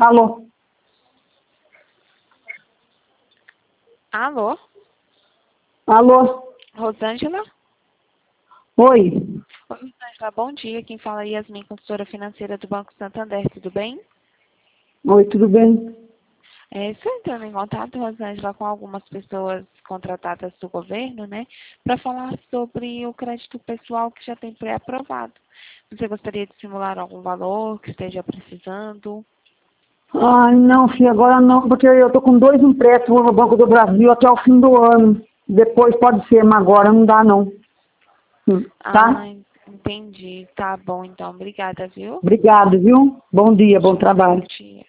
Alô? Alô? Alô? Rosângela? Oi? Oi, Rosângela, bom dia. Quem fala é Yasmin, consultora financeira do Banco Santander, tudo bem? Oi, tudo bem? Estou entrando em contato, Rosângela, com algumas pessoas contratadas do governo, né, para falar sobre o crédito pessoal que já tem pré-aprovado. Você gostaria de simular algum valor que esteja precisando? Ai, não, filha, agora não, porque eu tô com 2 empréstimos no Banco do Brasil até o fim do ano. Depois pode ser, mas agora não dá, não. Ah, Tá? entendi. Tá bom, então. Obrigada, viu? Obrigado, viu? Bom dia, bom trabalho. Bom dia.